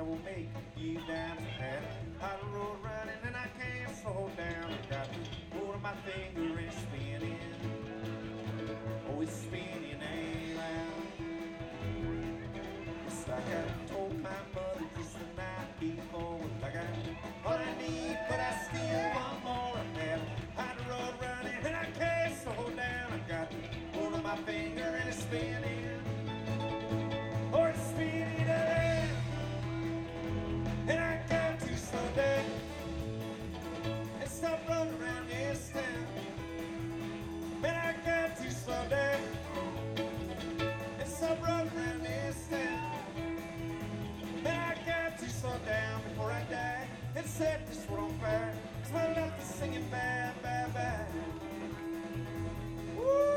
don't make you down. I had a hot road running and I can't slow down. I got the hold of my finger and spinning. Oh, it's spinning around. It's like I told my mother just the night before. Like I all I need, but I still want more. I had a hot road running and I can't slow down. I got the hold of my finger and it's spinning. Oh, it's spinning around. And I got to slow down and stop running around this town. Man, I got to slow down and stop running around this town. Man, I got to slow down before I die and set this world on fire. 'Cause my love is singing bye, bye, bye. Woo!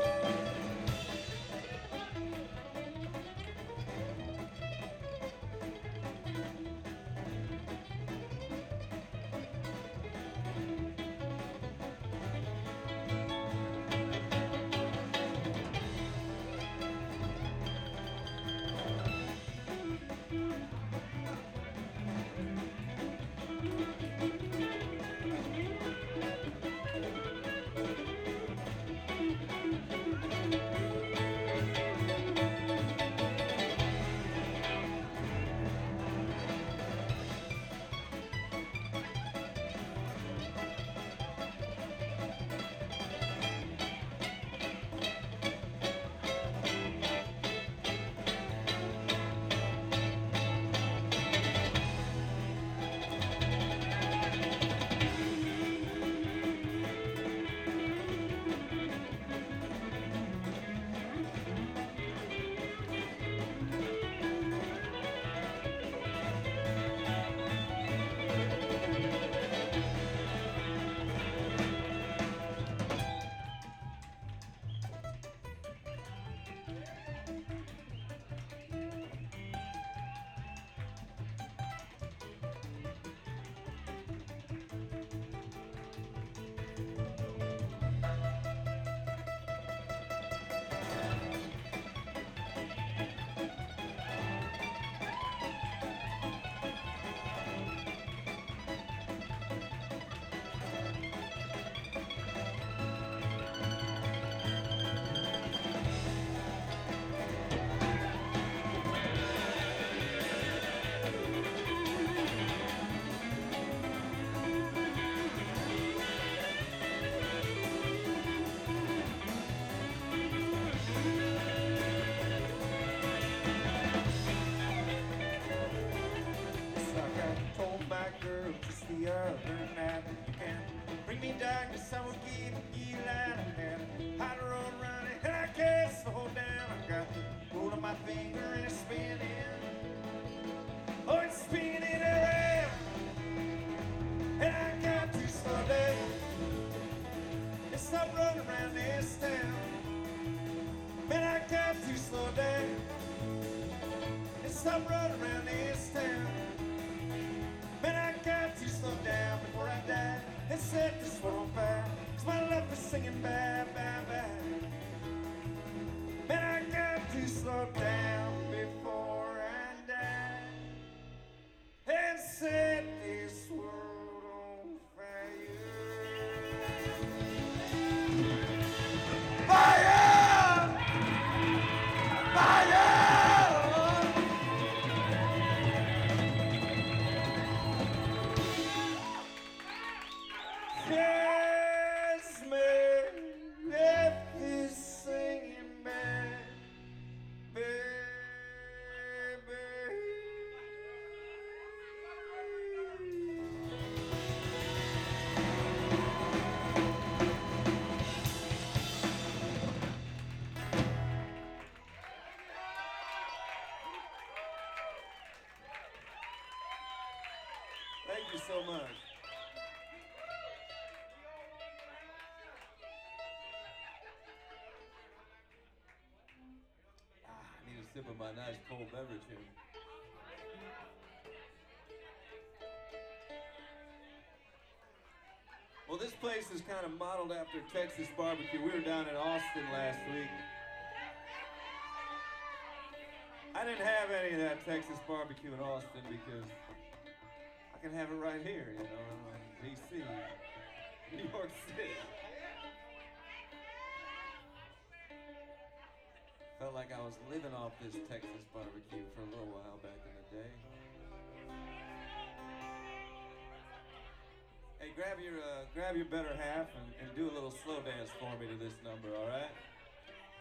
The other night, you can bring me darkness, I will give you light. I had a hot road running and I can't slow down. I got the hold of my finger and it's spinning. Oh, it's spinning around. And I got to slow down and stop running around this town. Man, I got to slow down and stop running around this town. Man, I got to slow down before I die and set this world on fire. 'Cause my love is singing bye, bye, bye. Man, I got to slow down before I die and set this world on fire. Fire! Fire! Thank you so much. I need a sip of my nice cold beverage here. Well, this place is kind of modeled after Texas barbecue. We were down in Austin last week. I I didn't have any of that Texas barbecue in Austin because I can have it right here, you know, in D.C., New York City. Felt like I was living off this Texas barbecue for a little while back in the day. Hey, grab your better half and do a little slow dance for me to this number, all right?